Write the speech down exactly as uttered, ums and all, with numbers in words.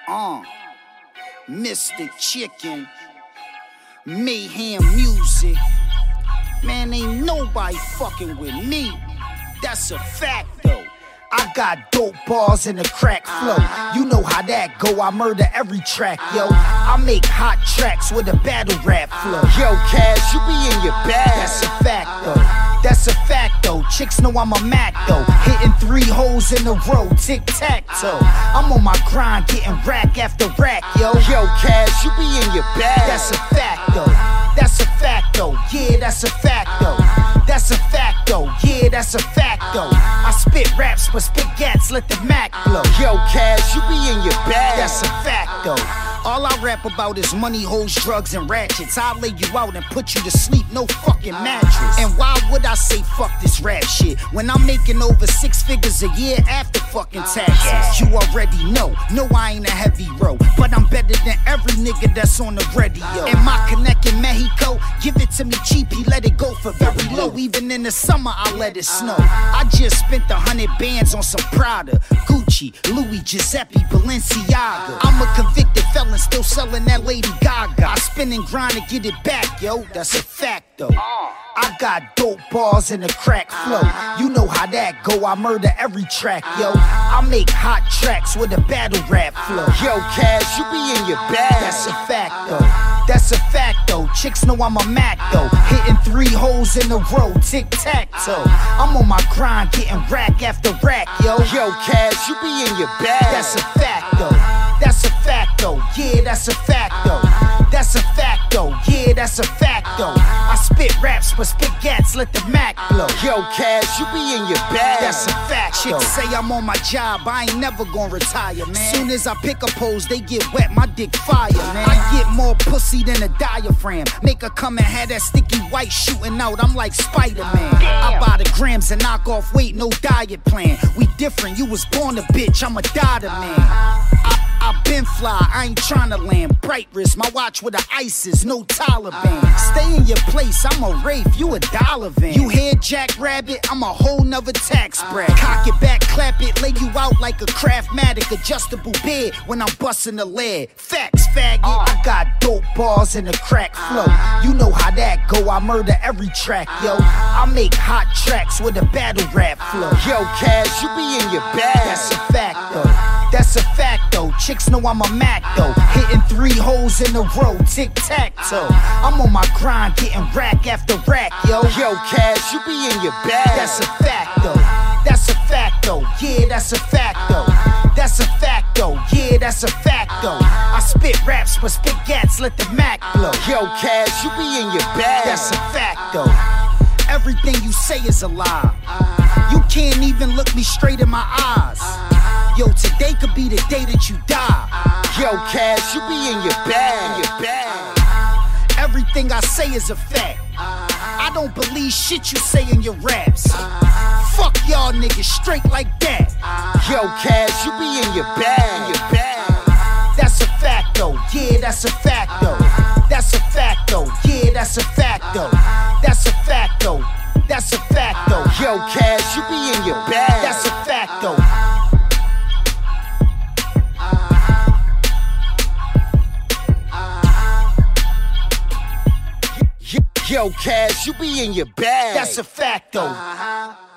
Uh, Mister Chicken, Mayhem Music. Man, ain't nobody fucking with me. That's a fact, though. I got dope bars and a crack flow. You know how that go, I murder every track, yo. I make hot tracks with a battle rap flow. Yo, Cash, you be in your bag. That's a fact, though. That's a fact, though. Chicks know I'm a Mac, though. Hitting three holes in a row, tic-tac-toe. I'm on my grind, getting rack after rack, yo. Yo, Cash, you be in your bag. That's a fact, though. That's a fact, though. Yeah, that's a fact, though. That's a fact, though. Yeah, that's a fact, though. I spit raps, but spit gats, let the Mac blow. Yo, Cash, you be in your bag. That's a fact, though. All I rap about is money, hoes, drugs, and ratchets. I'll lay you out and put you to sleep, no fucking mattress. And why would I say fuck this rap shit when I'm making over six figures a year after fucking taxes? You already know, no I ain't a heavy row, but I'm better than every nigga that's on the radio. And my connect in Mexico, give it to me cheap, he let it go for very low. Even in the summer, I let it snow. I just spent a hundred bands on some Prada, Gucci, Louis, Giuseppe, Balenciaga. I'm a convicted felon, still selling that Lady Gaga. I spin and grind to get it back, yo. That's a fact, though. I got dope bars and a crack flow. You know how that go, I murder every track, yo. I make hot tracks with a battle rap flow. Yo, Cash, you be in your bag. That's a fact, though. That's a fact, though. Chicks know I'm a Mac, though. Hitting three holes in a row, tic-tac-toe. I'm on my grind, getting rack after rack, yo. Yo, Cash, you be in your bag. That's a fact, though. That's a fact, though. Yeah, that's a fact, though. That's a fact, though. Yeah, that's a fact, though. I spit raps, but spit gats, let the Mac blow. Yo, Cash, you be in your bag. That's a fact, though. Chicks say I'm on my job, I ain't never gonna retire, man. Soon as I pick a pose, they get wet, my dick fire, man. I get more pussy than a diaphragm. Make her come and have that sticky white shooting out, I'm like Spider-Man. I buy the grams and knock off weight, no diet plan. We different, you was born a bitch, I'm a daughter, man. I I been fly, I ain't tryna land. Bright wrist, my watch with the ISIS, no Taliban. Stay in your place, I'm a Wraith, you a dollar van. You hear Jack Rabbit, I'm a whole nother tax bracket. Cock it back, clap it, lay you out like a Craftmatic adjustable bed when I'm busting the lead. Facts, faggot. I got dope bars and a crack flow. You know how that go, I murder every track, yo. I make hot tracks with a battle rap flow. Yo, Cash, you be in your bag. That's a fact, though. That's a fact, though. Chicks know I'm a Mac, though. Hitting three holes in a row, tic-tac-toe. I'm on my grind, getting rack after rack, yo. Yo, Cash, you be in your bag. That's a fact, though. That's a fact, though. Yeah, that's a fact, though. That's a fact, though. Yeah, that's a fact, though. I spit raps, but spit gats, let the Mac blow. Yo, Cash, you be in your bag. That's a fact, though. Everything you say is a lie. You can't even look me straight in my eyes. Yo, today could be the day that you die. Yo, Cash, you be in your bag. In your bag. Everything I say is a fact. I don't believe shit you say in your raps. Fuck y'all niggas straight like that. Yo, Cash, you be in your bag. In your bag. That's a fact, though. Yeah, that's a fact, though. That's a fact, though. Yeah, that's a fact, though. That's a fact, though. That's a fact, though. Yo, Cash, you be in your bag. That's a fact, though. Yo, Cash, you be in your bag. That's a fact, though.